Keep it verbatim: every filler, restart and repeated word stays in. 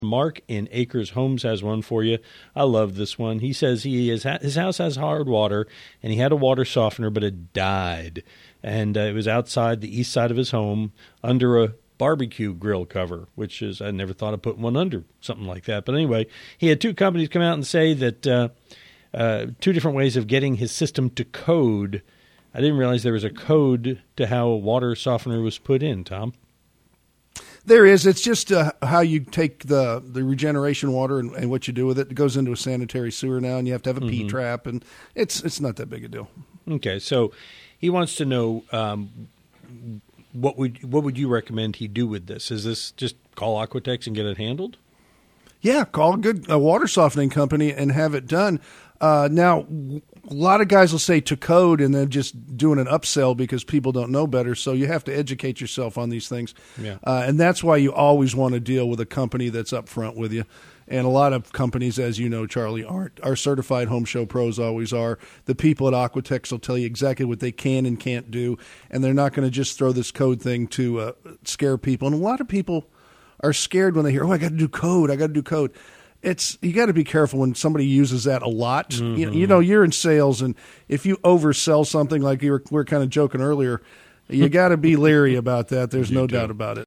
Mark in Acres Homes has one for you. I love this one. He says he is, his house has hard water, and he had a water softener, but it died. And uh, it was outside the east side of his home under a barbecue grill cover, which is, I never thought of putting one under something like that. But anyway, he had two companies come out and say that uh, uh, two different ways of getting his system to code. I didn't realize there was a code to how a water softener was put in, Tom. There is. It's just uh, how you take the, the regeneration water and, and what you do with it. It goes into a sanitary sewer now, and you have to have a mm-hmm. P-trap, and it's it's not that big a deal. Okay, so he wants to know um, what would what would you recommend he do with this? Is this just call Aquatex and get it handled? Yeah, call a good a water softening company and have it done. Uh, now, a lot of guys will say to code and then just doing an upsell because people don't know better. So you have to educate yourself on these things. Yeah. Uh, and that's why you always want to deal with a company that's up front with you. And a lot of companies, as you know, Charlie, aren't. Our certified home show pros always are. The people at Aquatex will tell you exactly what they can and can't do. And they're not going to just throw this code thing to uh, scare people. And a lot of people are scared when they hear, oh, I got to do code. I got to do code. It's you got to be careful when somebody uses that a lot. Mm-hmm. You, you know, you're in sales, and if you oversell something like you were, we were kind of joking earlier, you got to be leery about that. There's no doubt about it.